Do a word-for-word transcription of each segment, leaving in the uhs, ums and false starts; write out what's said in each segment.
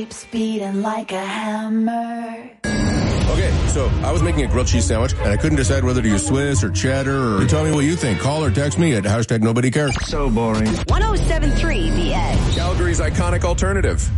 keeps beating like a hammer. Okay, so I was making a grilled cheese sandwich, and I couldn't decide whether to use Swiss or cheddar, or tell me what you think. Call or text me at hashtag nobody cares. So boring. one oh seven point three The Edge. Calgary's iconic alternative.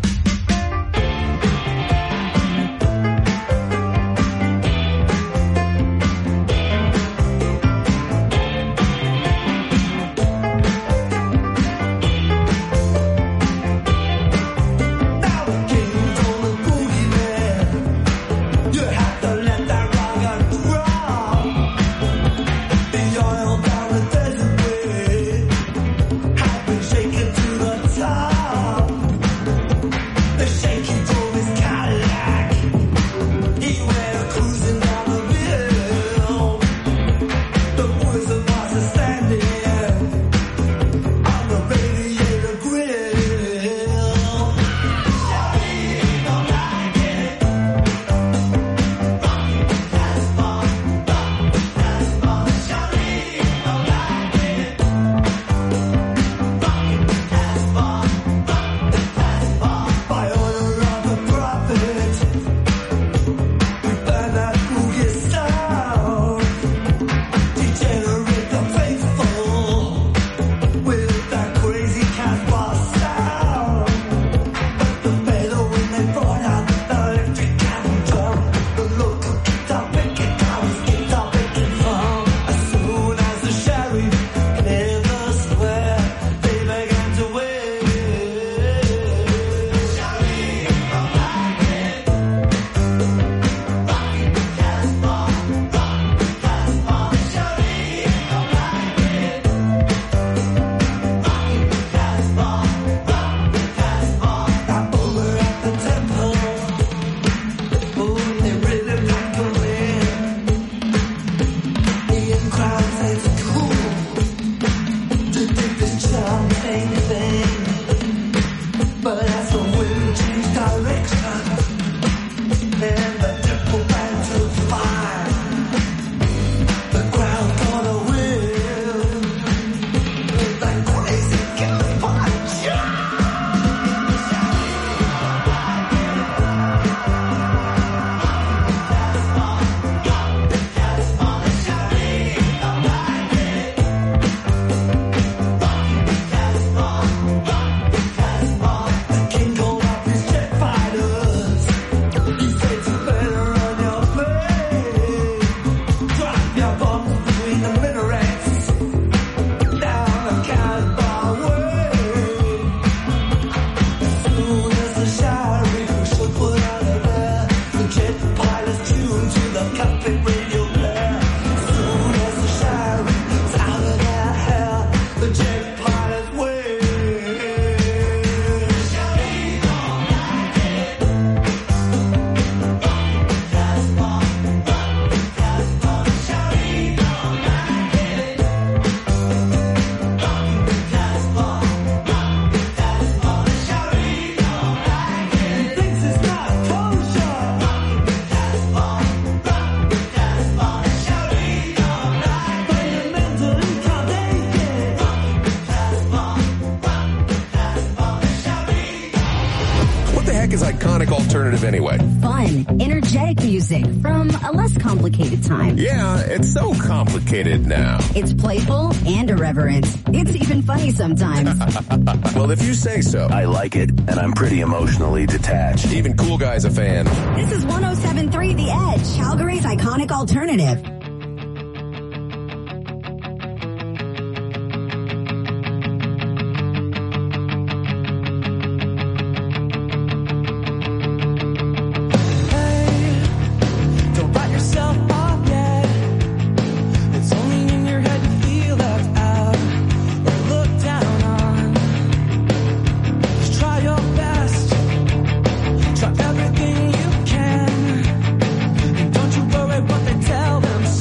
Alternative anyway. Fun, energetic music from a less complicated time. Yeah, it's so complicated now. It's playful and irreverent. It's even funny sometimes. Well, if you say so. I like it, and I'm pretty emotionally detached. Even Cool Guy's a fan. This is one oh seven point three The Edge, Calgary's iconic alternative. Try everything you can. Don't you worry what they tell them.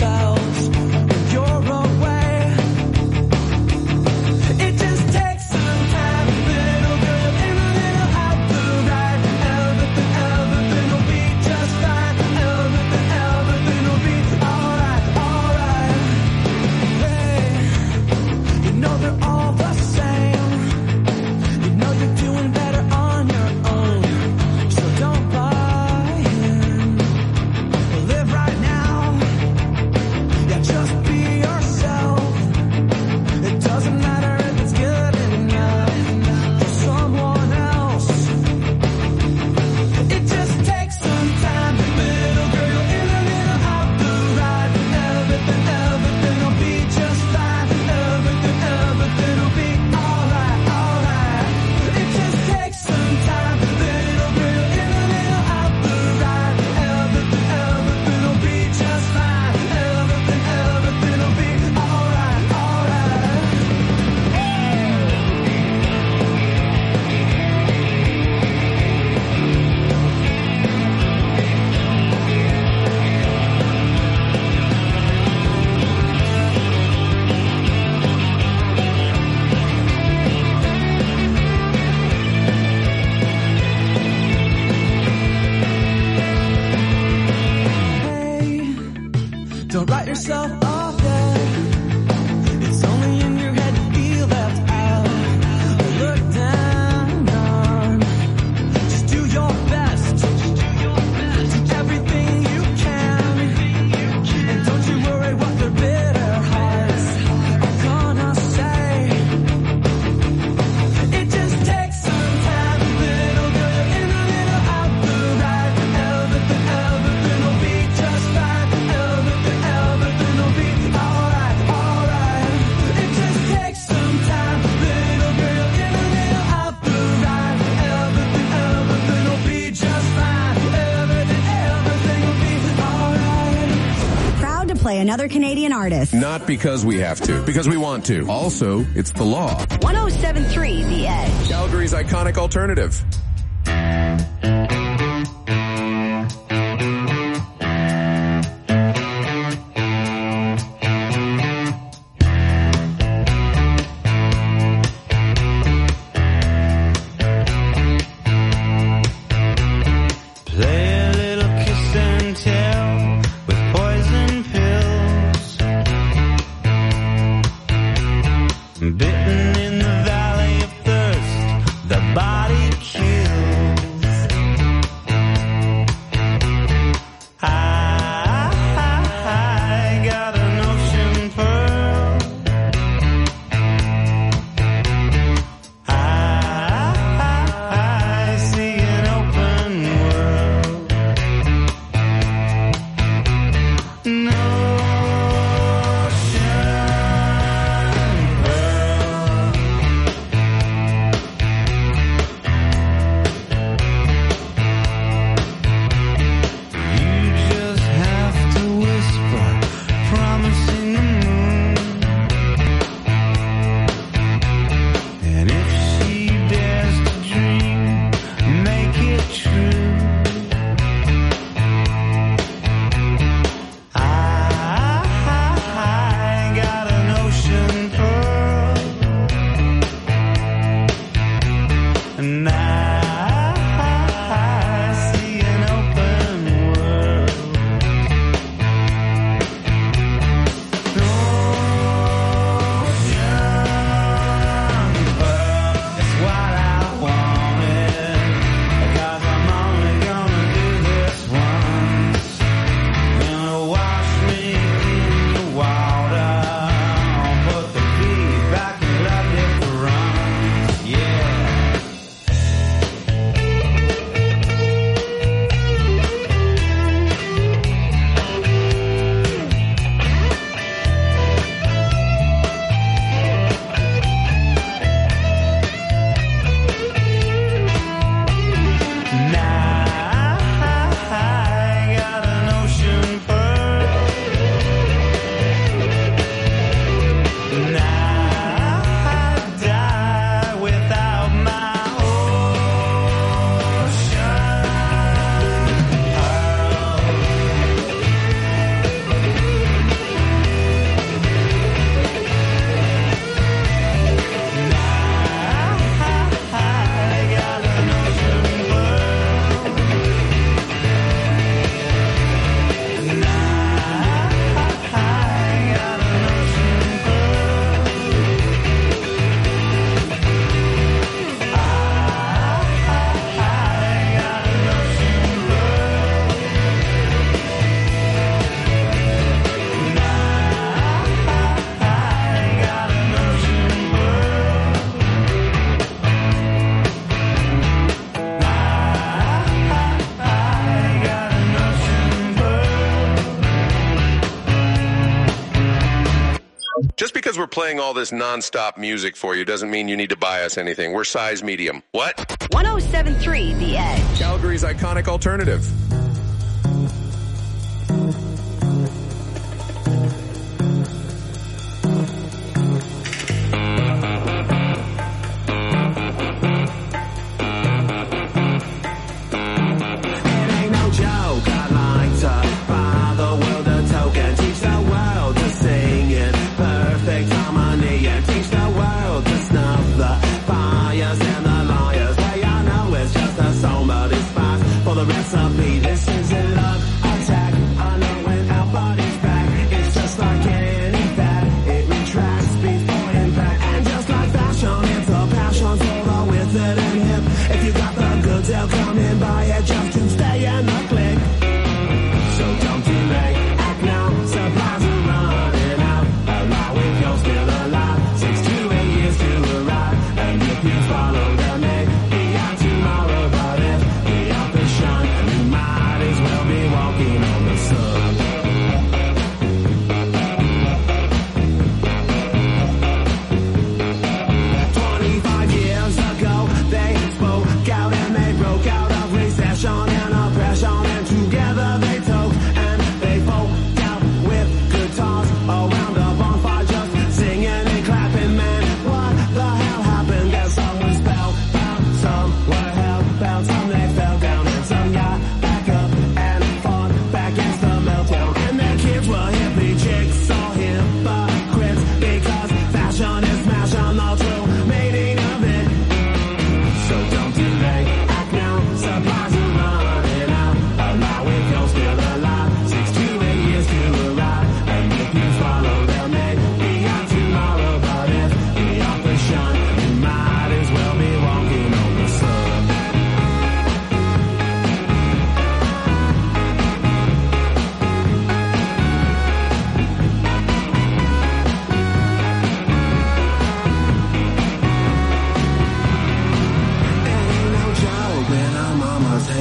play another Canadian artist. Not because we have to, because we want to. Also, it's the law. one oh seven point three The Edge. Calgary's iconic alternative. Just because we're playing all this non-stop music for you doesn't mean you need to buy us anything. We're size medium. What? one oh seven point three The Edge. Calgary's iconic alternative. Recipe, this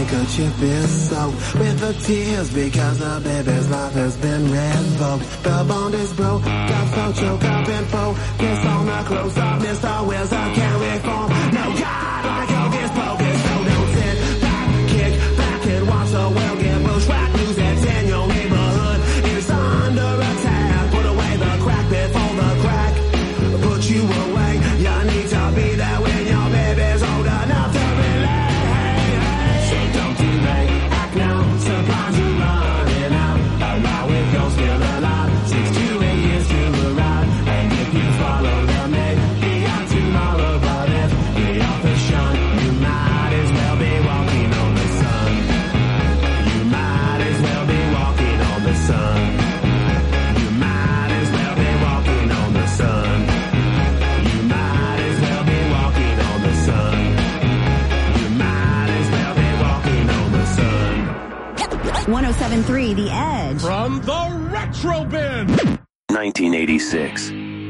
handkerchief is soaked with the tears because the baby's life has been revoked. The bond is broke, got so choked up and focused on the close up. Mister Wilson can't reform. No God like hocus pocus. So don't sit back, kick back and watch the world get bushwhacked. News that's in your neighborhood is under attack. Put away the crack before the crack put you away. You need to be there when your baby's old enough to relate. So don't delay, act now. Supplies are running out. Allow if you're still alive. Six to eight years to arrive. And if you follow the maid, be out tomorrow. But if you're off the shun, you might as well be walking on the sun. You might as well be walking on the sun. You might as well be walking on the sun. You might as well be walking on the sun. You might as well be walking on the sun. one oh seven point three The Edge. From the Retro Bin. nineteen eighty-six.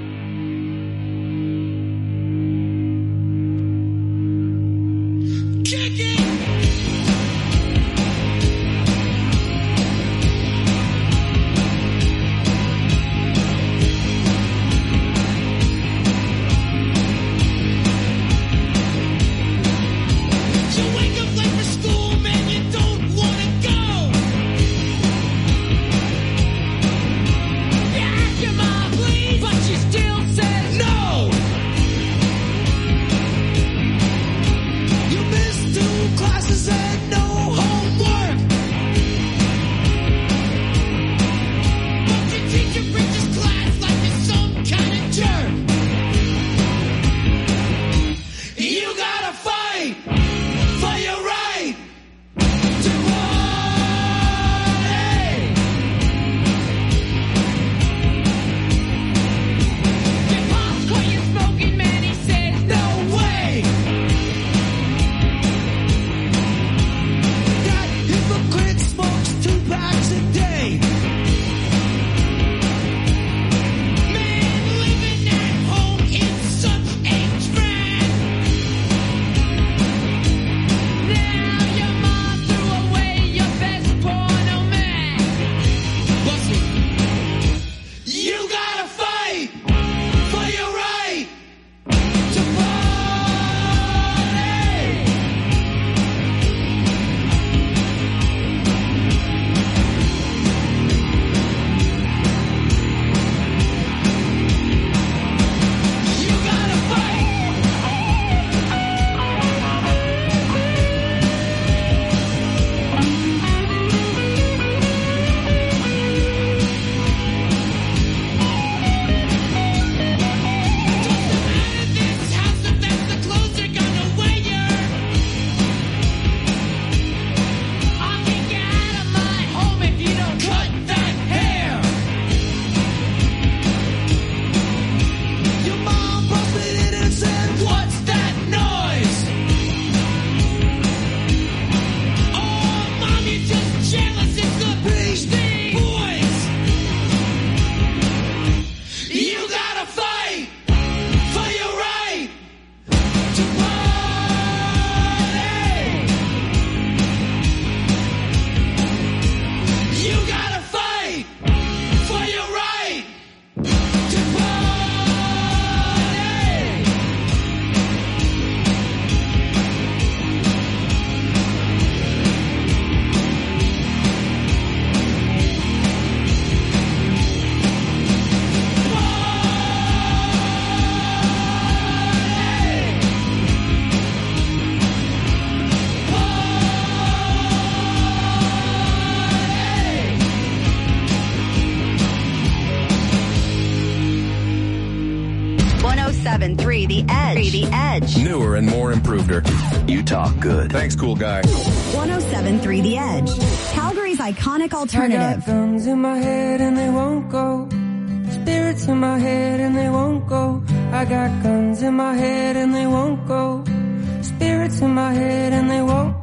seven three The Edge. The Edge. Newer and more improveder. You talk good. Thanks, cool guy. one oh seven point three The Edge. Calgary's iconic alternative. I got guns in my head and they won't go. Spirits in my head and they won't go. I got guns in my head and they won't go. Spirits in my head and they won't.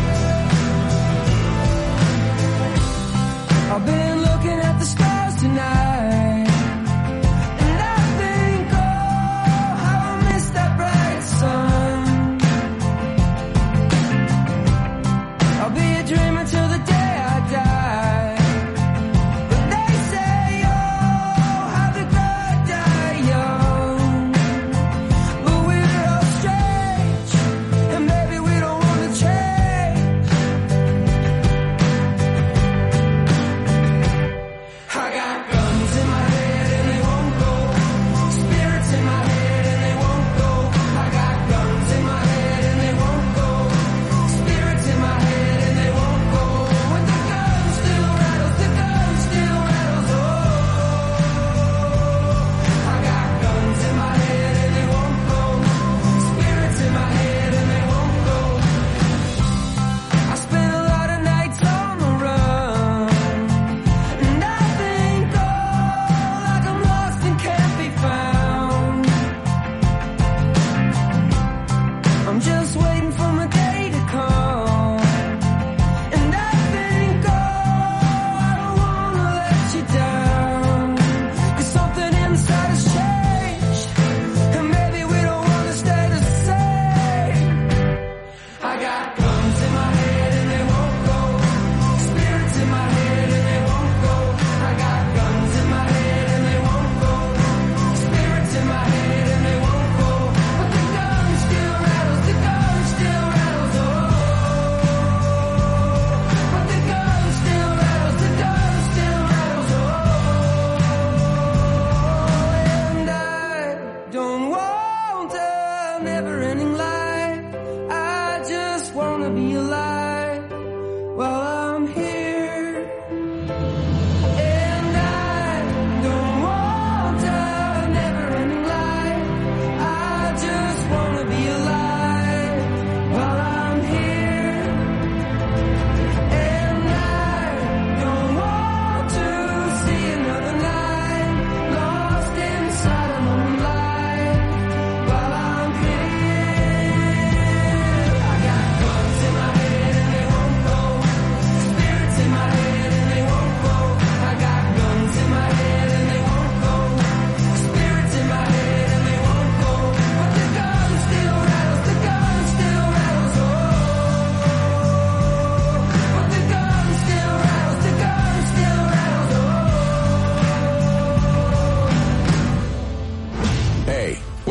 I've been looking at the stars tonight.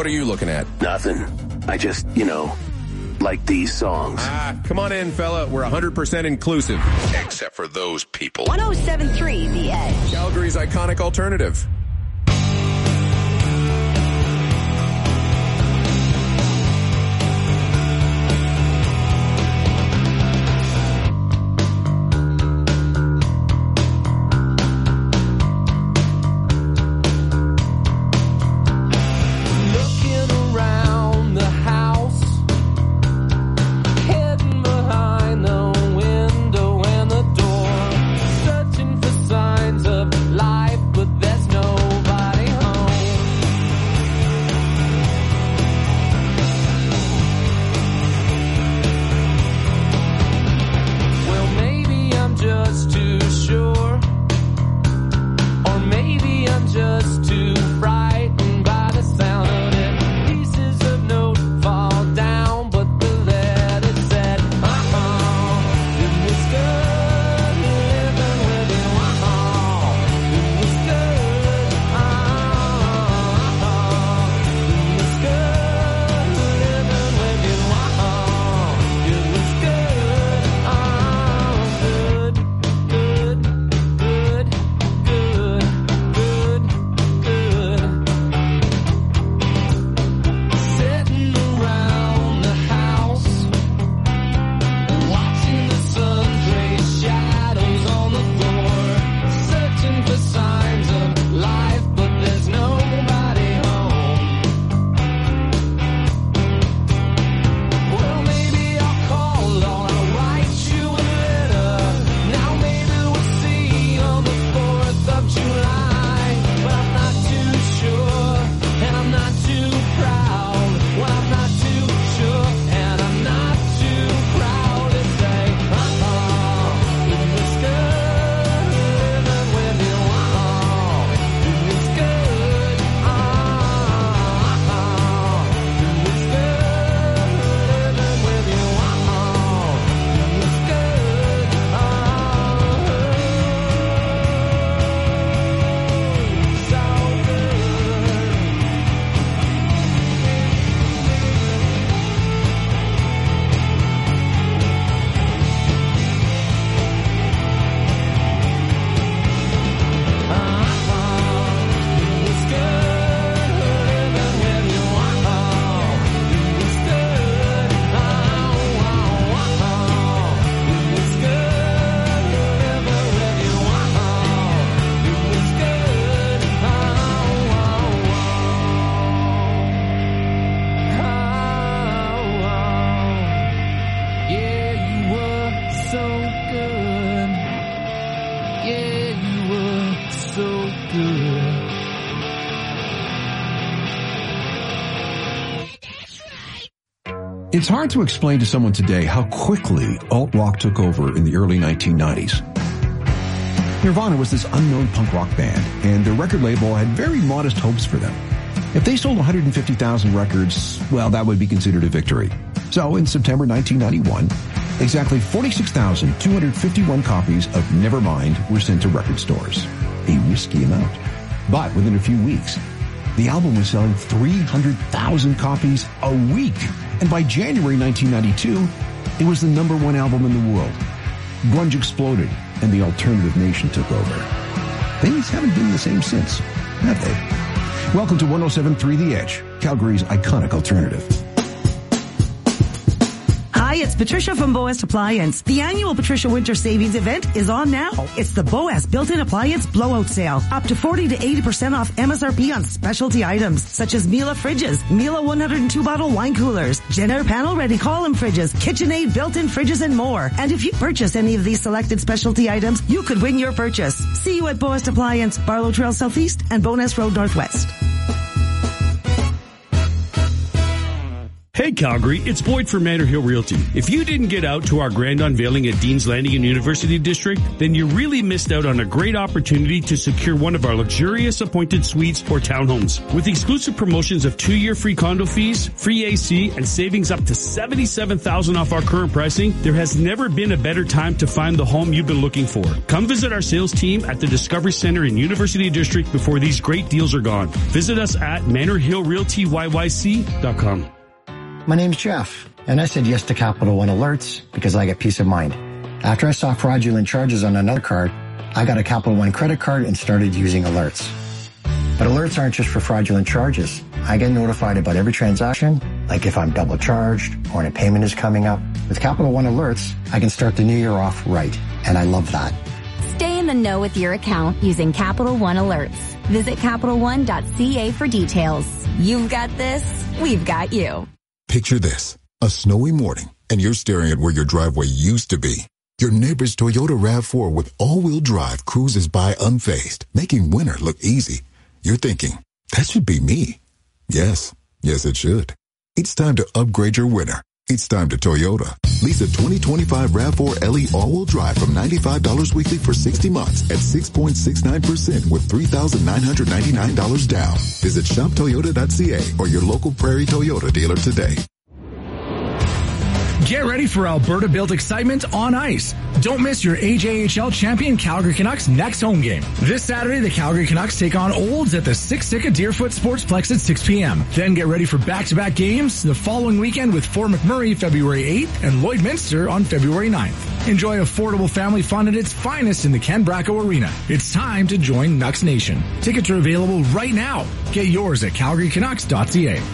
are you looking at? Nothing. I just, you know, like these songs. Ah, come on in, fella. We're one hundred percent inclusive. Except for those people. one oh seven point three The Edge. Calgary's iconic alternative. It's hard to explain to someone today how quickly alt-rock took over in the early nineteen nineties. Nirvana was this unknown punk rock band, and their record label had very modest hopes for them. If they sold one hundred fifty thousand records, well, that would be considered a victory. So in September nineteen ninety-one, exactly forty-six thousand two hundred fifty-one copies of Nevermind were sent to record stores. A risky amount. But within a few weeks, the album was selling three hundred thousand copies a week. And by January nineteen ninety-two, it was the number one album in the world. Grunge exploded, and the alternative nation took over. Things haven't been the same since, have they? Welcome to one oh seven point three The Edge, Calgary's iconic alternative. Hi, it's Patricia from Boas Appliance. The annual Patricia Winter Savings event is on now. It's the Boas Built-in Appliance Blowout Sale. Up to forty to eighty percent off M S R P on specialty items, such as Miele fridges, Miele one hundred two bottle wine coolers, Jenner panel-ready column fridges, KitchenAid built-in fridges, and more. And if you purchase any of these selected specialty items, you could win your purchase. See you at Boas Appliance, Barlow Trail Southeast and Bowness Road Northwest. Hey Calgary, it's Boyd from Manor Hill Realty. If you didn't get out to our grand unveiling at Dean's Landing in University District, then you really missed out on a great opportunity to secure one of our luxurious appointed suites or townhomes. With exclusive promotions of two-year free condo fees, free A C, and savings up to seventy-seven thousand dollars off our current pricing, there has never been a better time to find the home you've been looking for. Come visit our sales team at the Discovery Center in University District before these great deals are gone. Visit us at manor hill realty y y c dot com. My name's Jeff, and I said yes to Capital One Alerts because I get peace of mind. After I saw fraudulent charges on another card, I got a Capital One credit card and started using Alerts. But alerts aren't just for fraudulent charges. I get notified about every transaction, like if I'm double charged or a payment is coming up. With Capital One Alerts, I can start the new year off right, and I love that. Stay in the know with your account using Capital One Alerts. Visit capital one dot c a for details. You've got this, we've got you. Picture this, a snowy morning, and you're staring at where your driveway used to be. Your neighbor's Toyota RAV four with all-wheel drive cruises by unfazed, making winter look easy. You're thinking, that should be me. Yes, yes it should. It's time to upgrade your winter. It's time to Toyota. Lease a twenty twenty-five RAV four L E all-wheel drive from ninety-five dollars weekly for sixty months at six point six nine percent with three thousand nine hundred ninety-nine dollars down. Visit shop toyota dot c a or your local Prairie Toyota dealer today. Get ready for Alberta-built excitement on ice. Don't miss your A J H L champion Calgary Canucks next home game. This Saturday, the Calgary Canucks take on Olds at the Siksika Deerfoot Sportsplex at six p.m. Then get ready for back-to-back games the following weekend with Fort McMurray February eighth and Lloydminster on February ninth. Enjoy affordable family fun at its finest in the Ken Bracco Arena. It's time to join Nucks Nation. Tickets are available right now. Get yours at calgary canucks dot c a.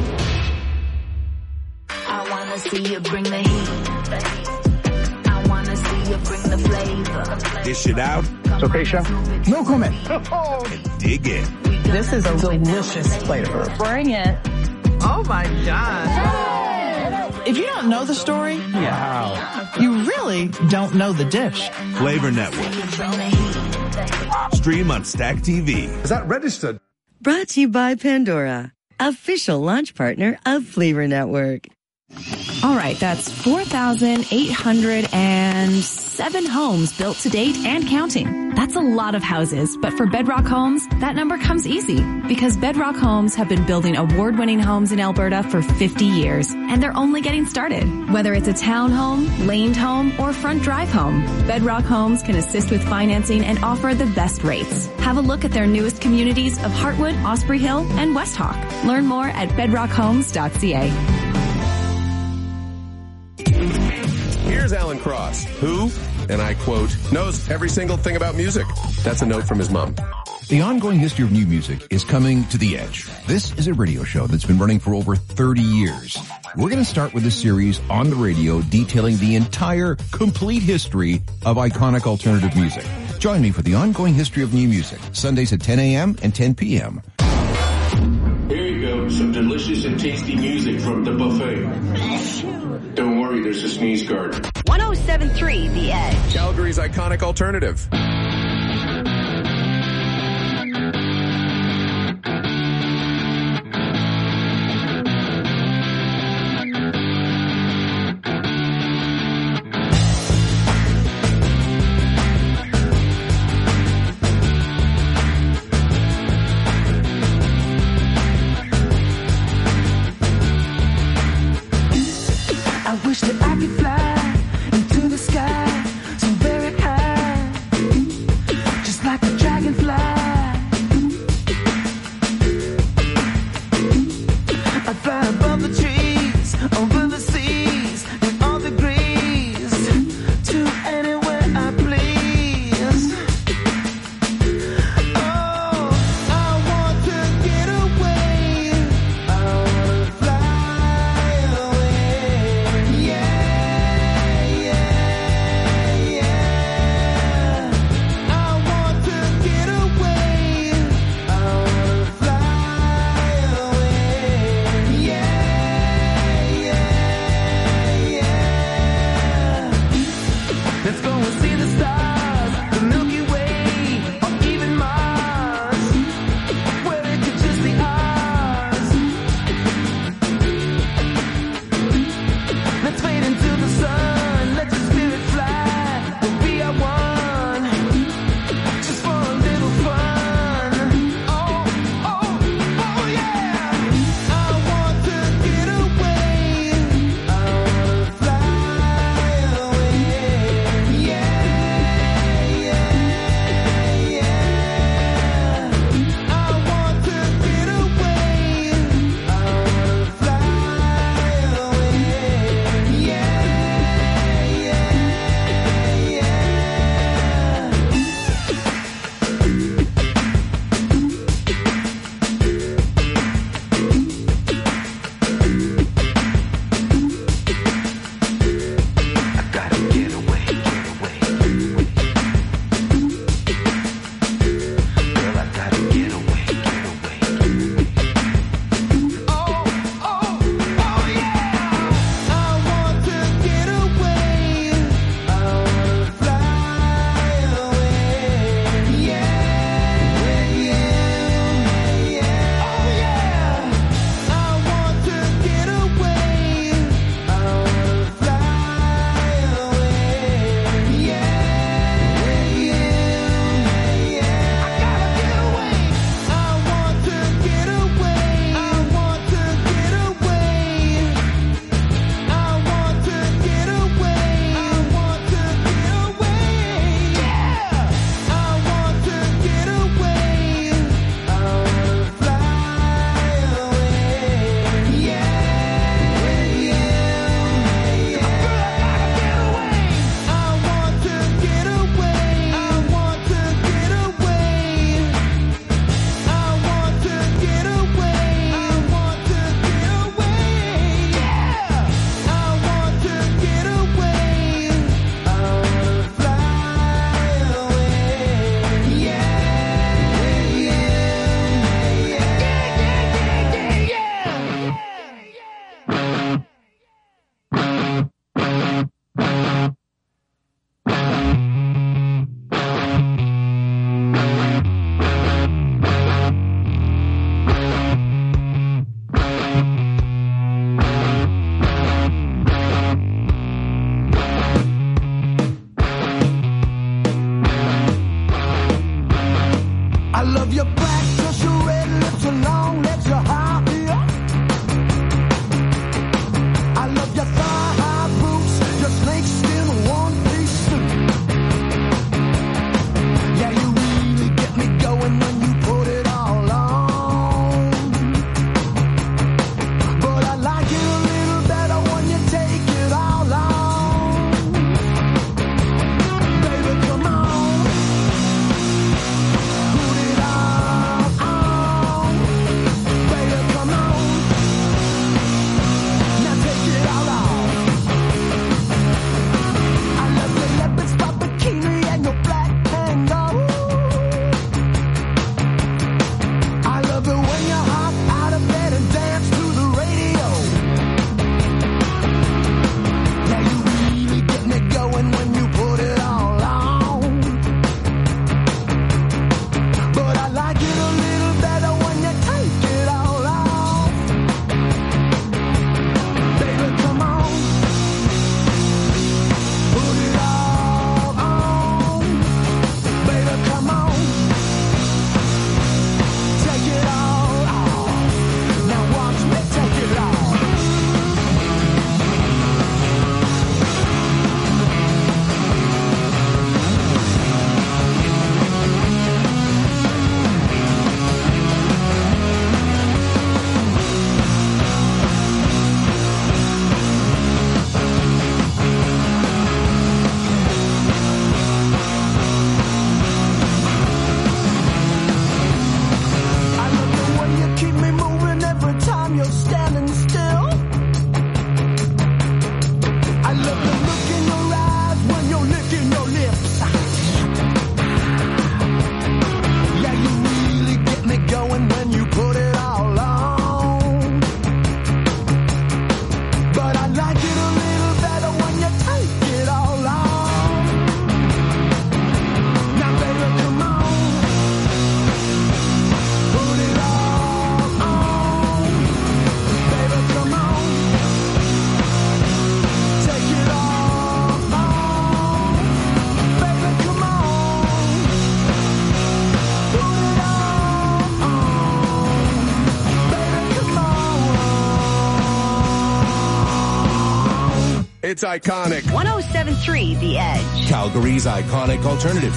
See you bring the heat. I wanna see you bring the flavor. Dish it out. It's okay, chef. No comment. And dig in. This is a delicious flavor. Bring it. Oh my God. If you don't know the story, yeah, you really don't know the dish. Flavor Network. Stream on Stack T V. Is that registered? Brought to you by Pandora, official launch partner of Flavor Network. All right, that's four thousand eight hundred seven homes built to date and counting. That's a lot of houses, but for Bedrock Homes, that number comes easy because Bedrock Homes have been building award-winning homes in Alberta for fifty years, and they're only getting started. Whether it's a townhome, laned home, or front drive home, Bedrock Homes can assist with financing and offer the best rates. Have a look at their newest communities of Heartwood, Osprey Hill, and West Hawk. Learn more at bedrock homes dot c a. Here's Alan Cross, who, and I quote, knows every single thing about music. That's a note from his mom. The ongoing history of new music is coming to The Edge. This is a radio show that's been running for over thirty years. We're going to start with a series on the radio detailing the entire, complete history of iconic alternative music. Join me for the ongoing history of new music, Sundays at ten a.m. and ten p.m. Here you go, some delicious and tasty music from the buffet. Don't worry, there's a sneeze guard. one oh seven point three The Edge. Calgary's iconic alternative. I wish that I could fly into the sky so very high. It's iconic. one oh seven point three The Edge. Calgary's iconic alternative.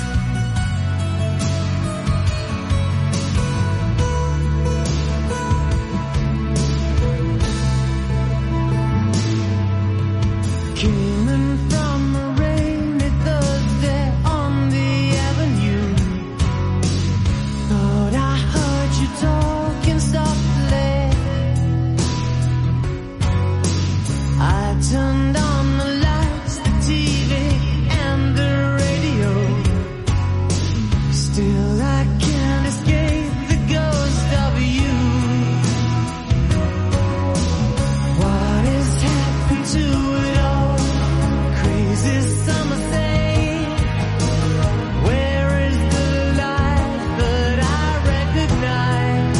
Came in from a rainy Thursday on the avenue. Thought I heard you talking softly. I turned on the lights, the T V, and the radio. Still I can't escape the ghost of you. What has happened to it all? Crazy summer day. Where is the light that I recognize?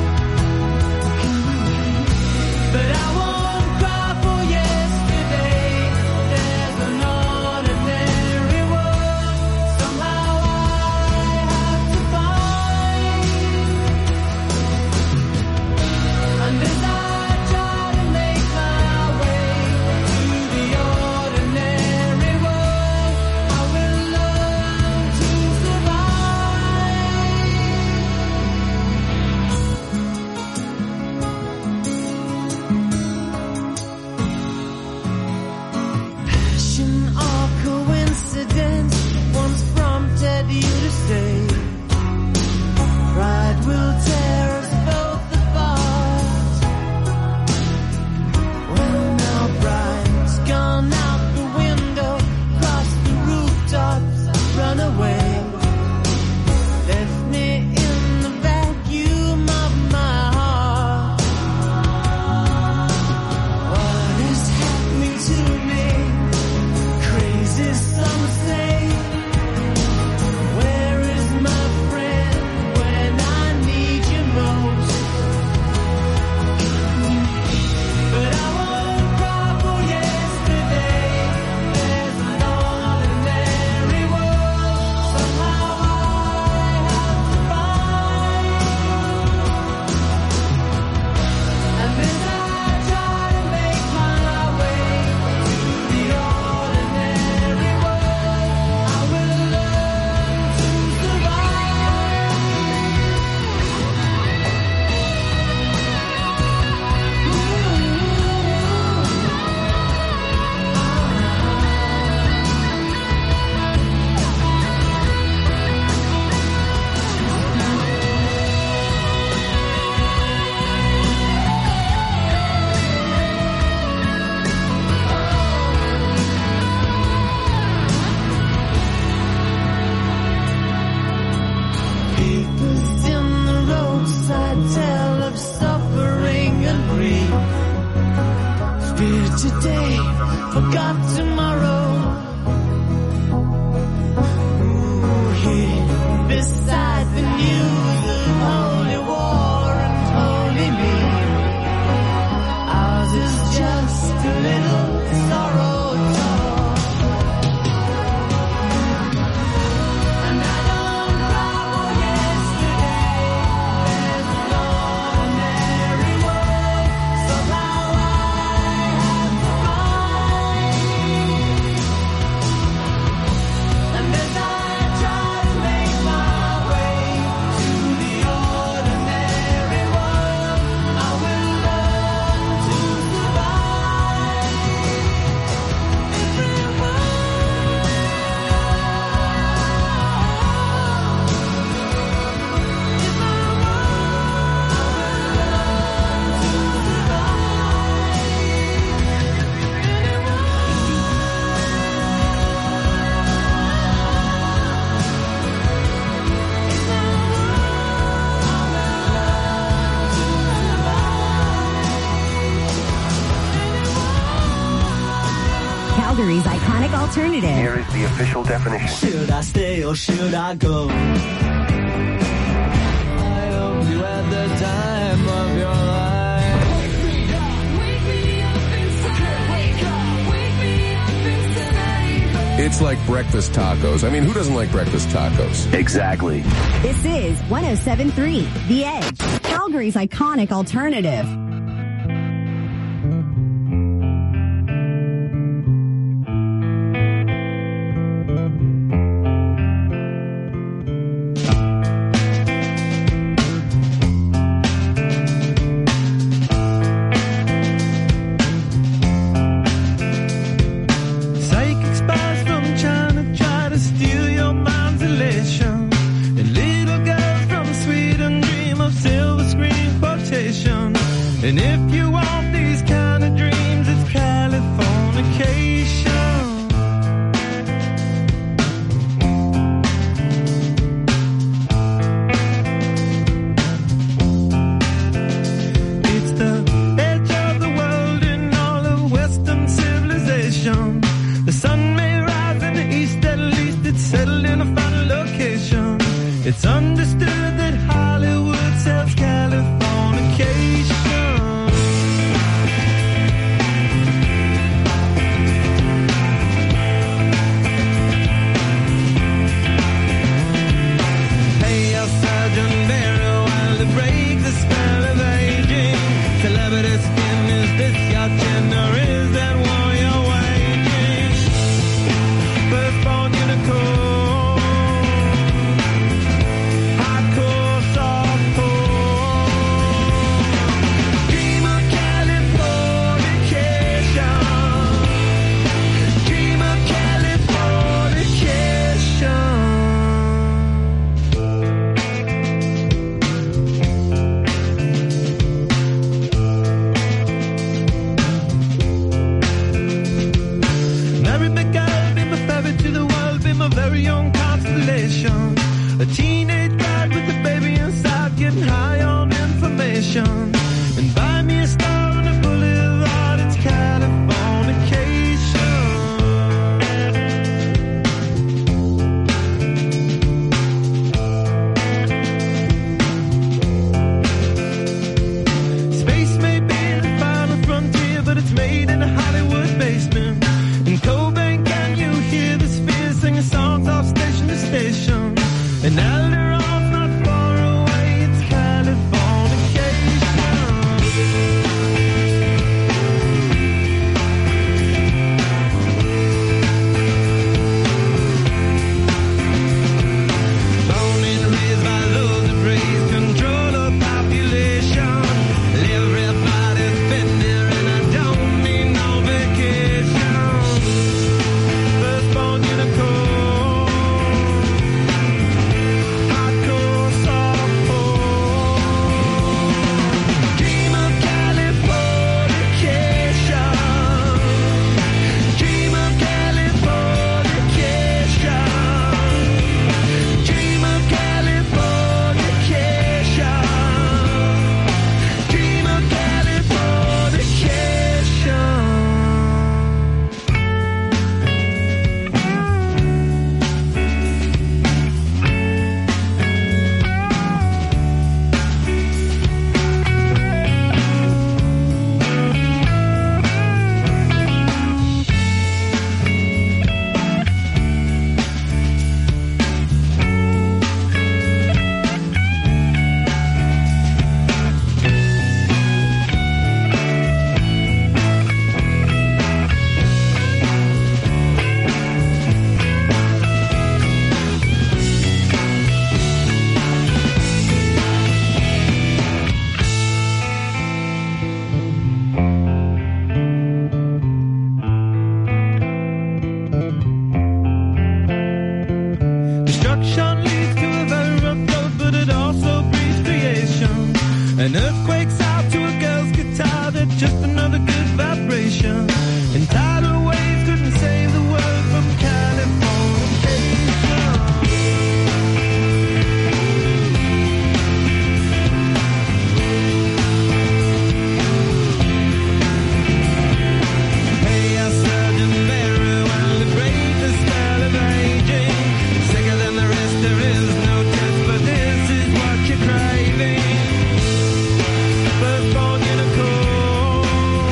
But I won't cry for yesterday. There's an ordinary world somehow I have to find. And as I try to make my way to the ordinary world, I will learn to survive. Passion or coincidence once prompted you to say, pride will tear us both apart. Well, now pride's gone out the window, crossed the rooftops, run away. Left me in the vacuum of my heart. What is happening to me? Crazy some say. Where is my friend when I need you most? But I won't cry for yesterday. There's an ordinary world somehow I have to find. And as I try to make my way to the ordinary world, I will learn to Papers in the roadside tell of suffering and grief. Fear today, forgot tomorrow. Ooh, here beside the news of holy war and holy me. Ours is just a little sorrow talk. And I don't cry for yesterday. There's an ordinary world somehow I have to find. And as I try to make my way to the ordinary world, I will learn to survive. Calgary's iconic alternative. Here is the official definition. Should I stay or should I go? I hope you had the time of your life. It's like breakfast tacos. I mean, who doesn't like breakfast tacos? Exactly. This is one oh seven point three The Edge, Calgary's iconic alternative. It's understood that Hollywood sells Californication. Hey, your Sergeant Barrow, while to break the spell of aging. Celebrity skin, is this your chin or is that war you're waging? Firstborn unicorn. A teenage bride with a baby inside, getting high on information. And buy me a star on a boulevard, it's Californication. Space may be the final frontier, but it's made in a Hollywood basement. In Cobain, can you hear the spheres singing songs off station to station? And Alderon's not far away, it's Californication. Born and raised by those that praise control of population. Everybody's been there and I don't mean no vacation. Firstborn unicorn. An earthquake's out to a girl's guitar, that's just another good vibration. And tidal waves couldn't save the world from Californication. Hey, our Sergeant Barrow, while to break the spell of aging. Sicker than the rest, there is no test, but this is what you're craving. Firstborn unicorn,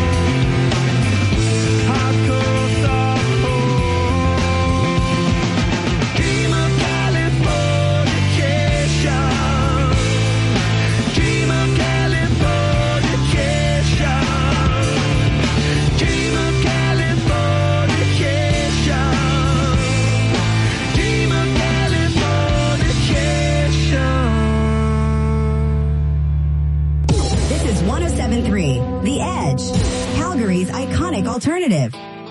hardcore softcore, dream of Californication, dream of Californication, dream of Californication, dream of Californication. This is one oh seven point three The Edge, Calgary's iconic alternative.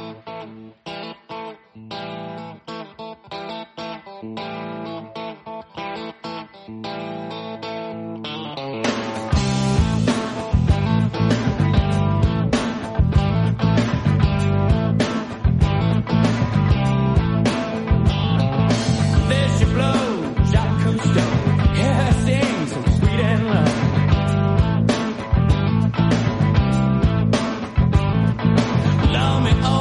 There she blows, Jacques Cousteau, hear her sing so sweet and low. Love me, oh.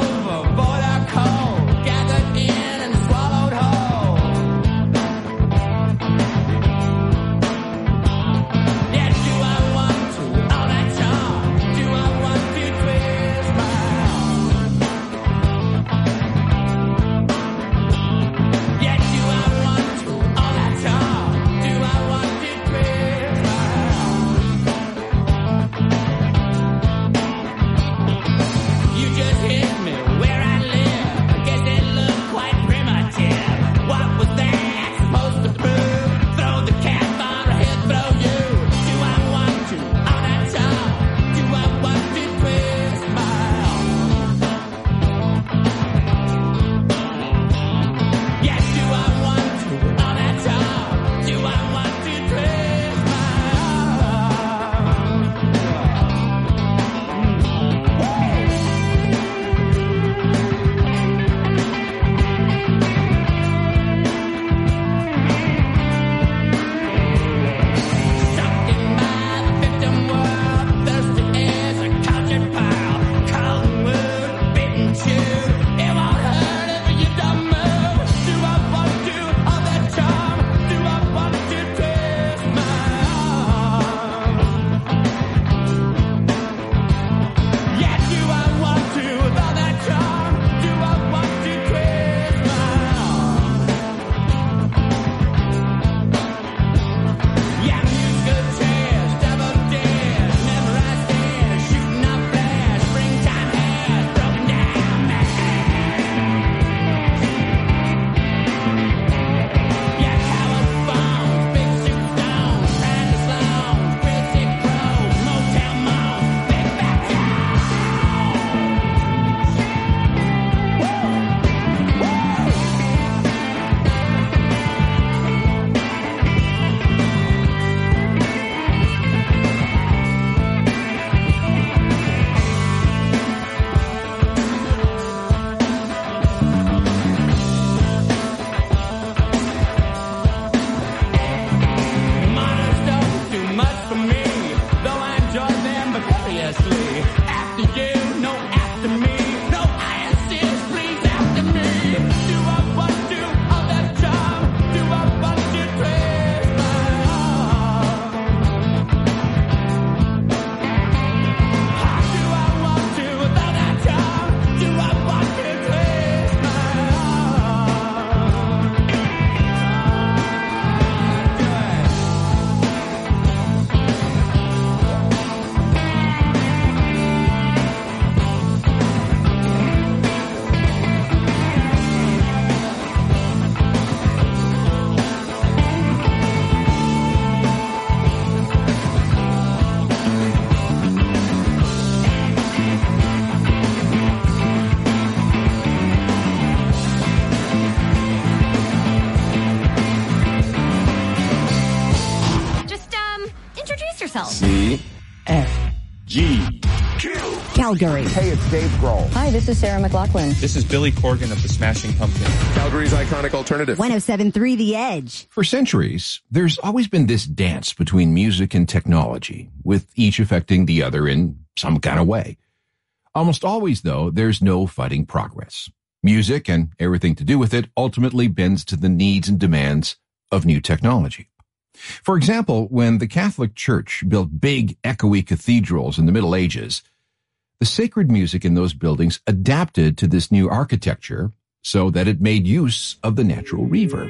yourself. C F G Calgary. Hey, it's Dave Grohl. Hi, this is Sarah McLachlan. This is Billy Corgan of the Smashing Pumpkins. Calgary's iconic alternative. one oh seven point three The Edge. For centuries, there's always been this dance between music and technology, with each affecting the other in some kind of way. Almost always, though, there's no fighting progress. Music and everything to do with it ultimately bends to the needs and demands of new technology. For example, when the Catholic Church built big, echoey cathedrals in the Middle Ages, the sacred music in those buildings adapted to this new architecture so that it made use of the natural reverb.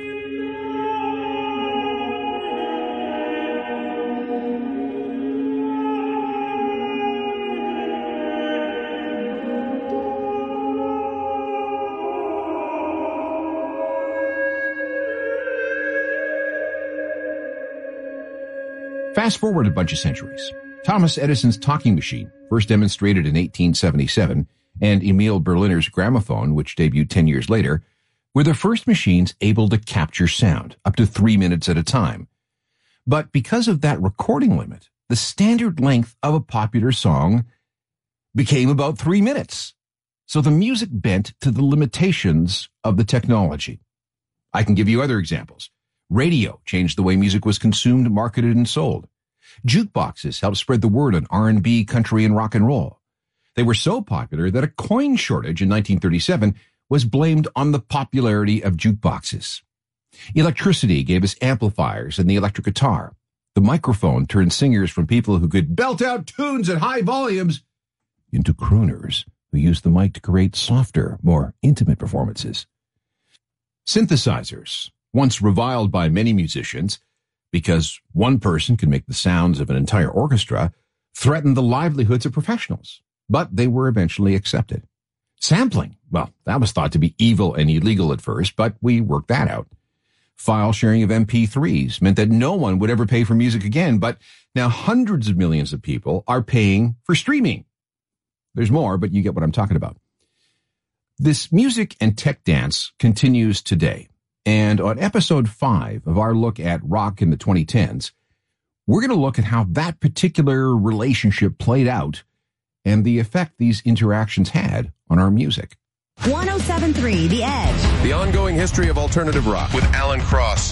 Fast forward a bunch of centuries. Thomas Edison's talking machine, first demonstrated in eighteen seventy-seven, and Emil Berliner's gramophone, which debuted ten years later, were the first machines able to capture sound, up to three minutes at a time. But because of that recording limit, the standard length of a popular song became about three minutes. So the music bent to the limitations of the technology. I can give you other examples. Radio changed the way music was consumed, marketed, and sold. Jukeboxes helped spread the word on R and B, country, and rock and roll. They were so popular that a coin shortage in nineteen thirty-seven was blamed on the popularity of jukeboxes. Electricity gave us amplifiers and the electric guitar. The microphone turned singers from people who could belt out tunes at high volumes into crooners who used the mic to create softer, more intimate performances. Synthesizers, once reviled by many musicians, because one person could make the sounds of an entire orchestra, threatened the livelihoods of professionals, but they were eventually accepted. Sampling, well, that was thought to be evil and illegal at first, but we worked that out. File sharing of M P threes meant that no one would ever pay for music again, but now hundreds of millions of people are paying for streaming. There's more, but you get what I'm talking about. This music and tech dance continues today. And on episode five of our look at rock in the twenty tens, we're going to look at how that particular relationship played out and the effect these interactions had on our music. one oh seven point three The Edge. The ongoing history of alternative rock with Alan Cross.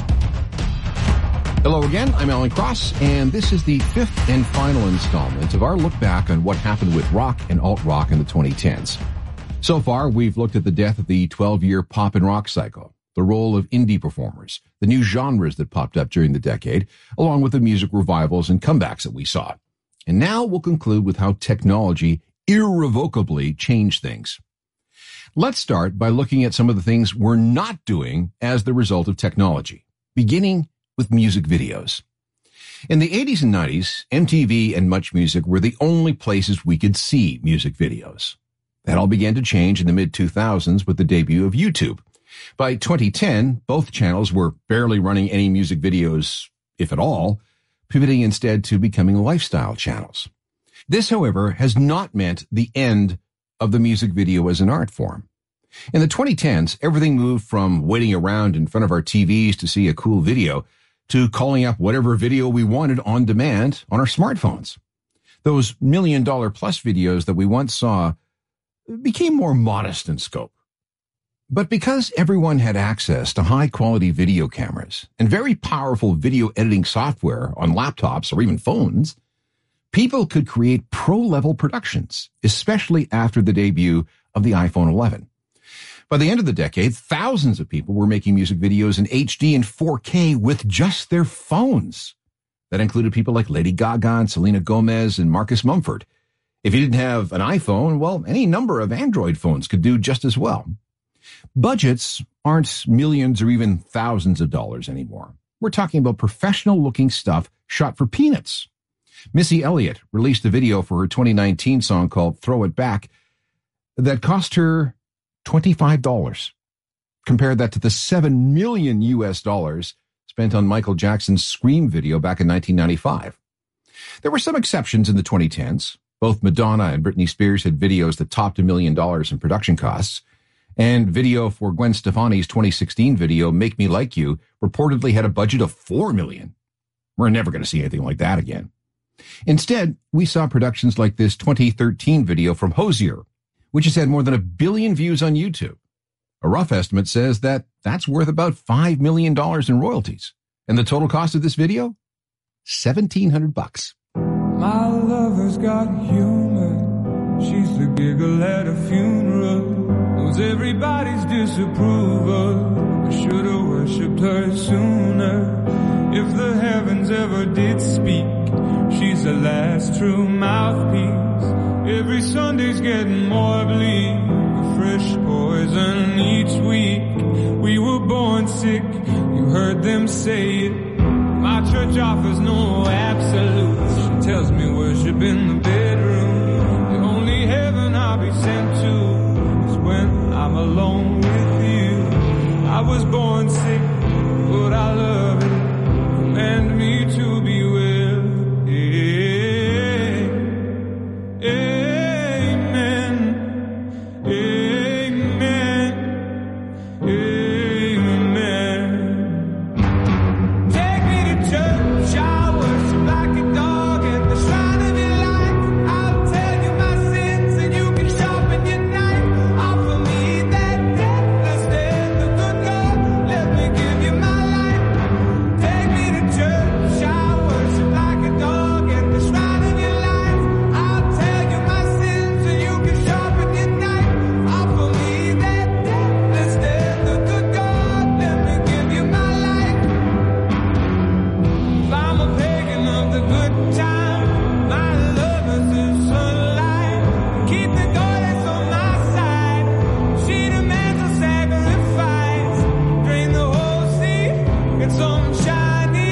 Hello again, I'm Alan Cross, and this is the fifth and final installment of our look back on what happened with rock and alt-rock in the twenty tens. So far, we've looked at the death of the twelve-year pop and rock cycle, the role of indie performers, the new genres that popped up during the decade, along with the music revivals and comebacks that we saw. And now we'll conclude with how technology irrevocably changed things. Let's start by looking at some of the things we're not doing as the result of technology, beginning with music videos. In the eighties and nineties, M T V and Much Music were the only places we could see music videos. That all began to change in the mid two thousands with the debut of YouTube. By twenty ten, both channels were barely running any music videos, if at all, pivoting instead to becoming lifestyle channels. This, however, has not meant the end of the music video as an art form. In the twenty tens, everything moved from waiting around in front of our T Vs to see a cool video to calling up whatever video we wanted on demand on our smartphones. Those million-dollar plus videos that we once saw became more modest in scope. But because everyone had access to high-quality video cameras and very powerful video editing software on laptops or even phones, people could create pro-level productions, especially after the debut of the iPhone eleven. By the end of the decade, thousands of people were making music videos in H D and four K with just their phones. That included people like Lady Gaga and Selena Gomez and Marcus Mumford. If you didn't have an iPhone, well, any number of Android phones could do just as well. Budgets aren't millions or even thousands of dollars anymore. We're talking about professional-looking stuff shot for peanuts. Missy Elliott released a video for her twenty nineteen song called Throw It Back that cost her twenty-five dollars. Compare that to the seven million U S dollars spent on Michael Jackson's Scream video back in nineteen ninety-five. There were some exceptions in the twenty tens. Both Madonna and Britney Spears had videos that topped a million dollars in production costs. And video for Gwen Stefani's twenty sixteen video, Make Me Like You, reportedly had a budget of four million dollars. We're never going to see anything like that again. Instead, we saw productions like this twenty thirteen video from Hozier, which has had more than a billion views on YouTube. A rough estimate says that that's worth about five million dollars in royalties. And the total cost of this video? seventeen hundred bucks. My lover's got humor. She's the giggle at a funeral. Knows everybody's disapproval. I should have worshipped her sooner. If the heavens ever did speak, she's the last true mouthpiece. Every Sunday's getting more bleak. A fresh poison each week. We were born sick, you heard them say it. My church offers no absolutes. She tells me worship in the bedroom. The only heaven I'll be sent to is when I'm alone with you. I was born sick, but I